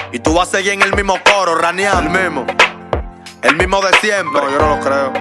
Y tú vas a seguir en el mismo coro, raneando. El mismo de siempre. No, yo no lo creo.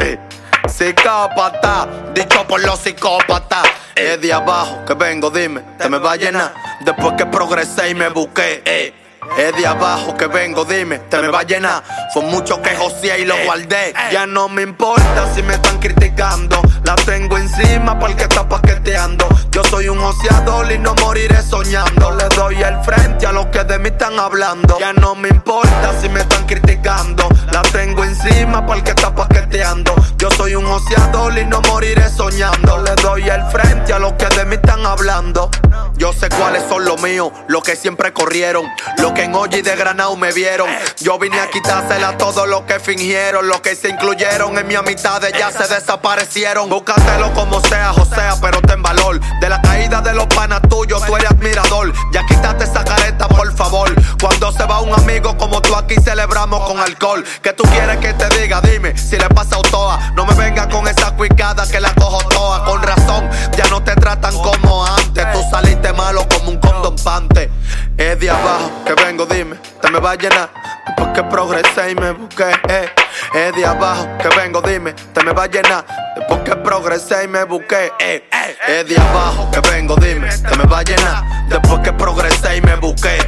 Psicópata, dicho por los psicópatas. Es de abajo que vengo, dime, te me va a llenar. Después que progresé y me busqué. Es de abajo que vengo, dime, te me va a llenar. Fue mucho que joseé y lo guardé. Ya no me importa si me están criticando. La tengo encima porque está paqueteando. Yo soy un joseador y no moriré soñando. Le doy el frente a los que de mí están hablando. Ya no me importa si me están criticando. La tengo encima porque está paqueteando. Yo soy un joseador y no moriré soñando. Le doy el frente a los que de mí están hablando. Yo sé cuáles son los míos, los que siempre corrieron, los que en Oji de Granado me vieron. Yo vine a quitársela a todos los que fingieron, los que se incluyeron en mi amistades ya se desaparecieron. Búscatelo como sea, Josea, pero ten valor. De la caída de los panas tuyos, tú eres admirador. Ya quítate esa careta, por favor. Cuando se va un amigo como tú, aquí celebramos con alcohol. ¿Qué tú quieres que te diga? Dime, si le pasa a Otoa. No me venga con esa cuicada que la cojo toda. Con razón, ya no te tratan como antes. Tú saliste malo como un condón pante. Es de abajo que vengo, dime, te me va a llenar. Después que progresé y me busqué. Es de abajo que vengo, dime, te me va a llenar. Después que progresé y me busqué. Es de abajo que vengo, dime, te me va a llenar. Después que progresé y me busqué.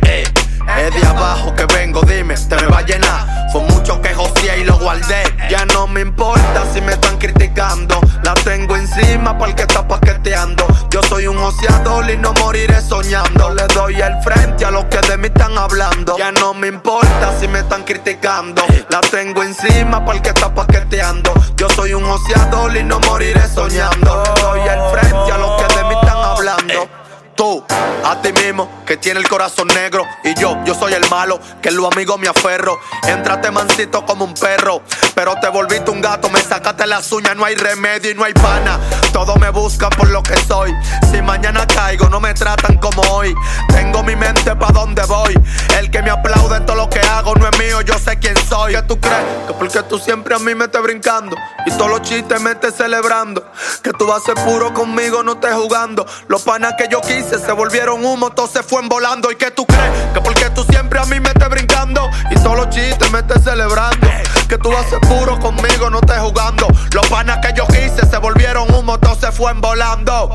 Es de abajo que vengo, dime, te me va a llenar. Fue mucho que joseé y lo guardé. Ya no me importa si me están criticando. La tengo encima porque está paqueteando. Yo soy un joseador y no moriré soñando. Le doy el frente a los que de mí están hablando. Ya no me importa si me están criticando. La tengo encima porque está paqueteando. Yo soy un joseador y no moriré soñando. Le doy el frente a los que de mí están hablando. Tú, a ti mismo, que tiene el corazón negro. Y yo soy el malo, que en los amigos me aferro. Entraste mansito como un perro, pero te volviste un gato. Me sacaste las uñas, no hay remedio y no hay pana. Todos me buscan por lo que soy. Si mañana caigo, no me tratan como hoy. Tengo mi mente pa' donde voy. El que me aplaude en todo lo que hago no es mío, yo sé quién soy. ¿Qué tú crees? Que porque tú siempre a mí me estés brincando y todos los chistes me estés celebrando, que tú vas a ser puro conmigo, no estés jugando. Los panas que yo quise se volvieron humo, todo se fue volando. ¿Y qué tú crees? Que porque tú siempre a mí me estés brincando y todos los chistes me estés celebrando, que tú vas a ser puro conmigo, no estés jugando. Los panas que yo quise se volvieron humo, todo se fue volando.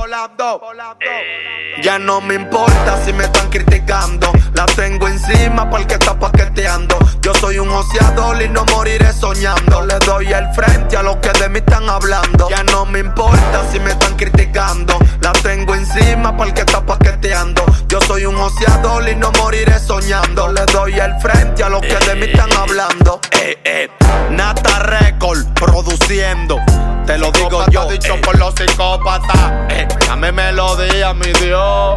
Ya no me importa si me están criticando. La tengo encima porque está paqueteando. Yo soy un joseador y no moriré soñando. Le doy el frente a los que de mí están hablando. Ya no me importa si me están criticando. La tengo encima porque está paqueteando. Yo soy un joseador y no moriré soñando. Le doy el frente a los que de mí están hablando. Nata Record produciendo. Te lo digo yo, dicho por los psicópatas. Dame melodía, mi Dios.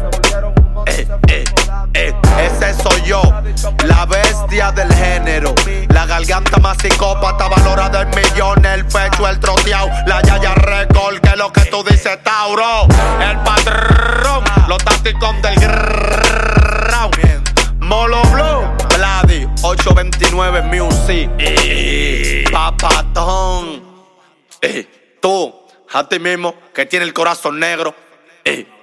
Ese soy yo, la bestia del género. La garganta más psicópata, valorada en millones. El pecho, el troteado, la Yaya Record. Que es lo que tú dices, Tauro. El patrón, los tácticos del ground. Molo Blue, Vladi, 829 Music. Papatón. Tú, a ti mismo, que tiene el corazón negro.